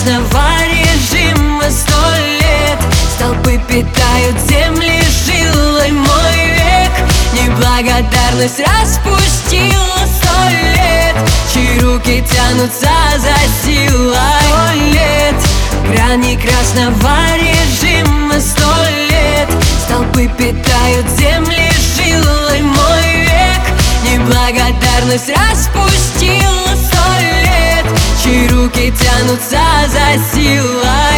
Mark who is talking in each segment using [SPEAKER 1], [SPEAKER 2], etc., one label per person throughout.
[SPEAKER 1] красного режима 100 лет. Столпы питают земли жилой мой век. Неблагодарность распустила 100 лет, чьи руки тянутся за силой. 100 лет, грани красного режима 100 лет. Столпы питают земли жилой мой век. Неблагодарность распустила 100 лет, чьи руки тянутся за силой.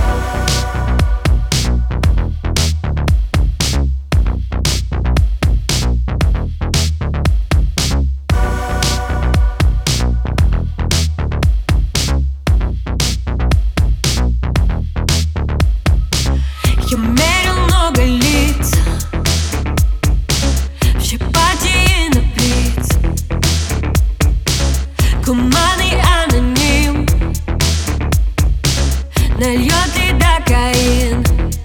[SPEAKER 1] Я мерил много лиц, все партии на приц. Гуманный аноним нальет лидокаин.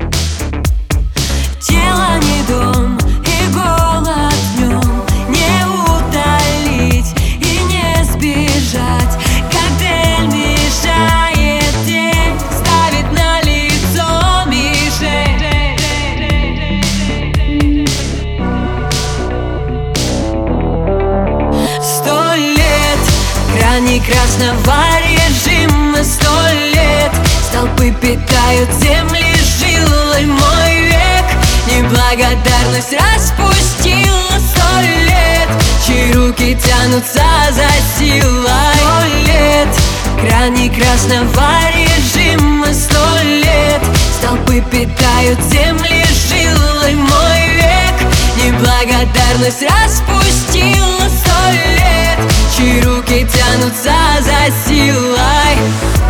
[SPEAKER 1] Тело не дом и голод в нем не утолить и не сбежать. Коктейль мешает тень, ставит на лицо мишень. 100 лет, грани красного режима 100 лет. Столпы питают земли жилой мой век. Неблагодарность распустила 100 лет, чьи руки тянутся за силой. 100 лет, грани красного режима 100 лет. Столпы питают земли жилой мой век. Неблагодарность распустила 100 лет, чьи руки тянутся за силой.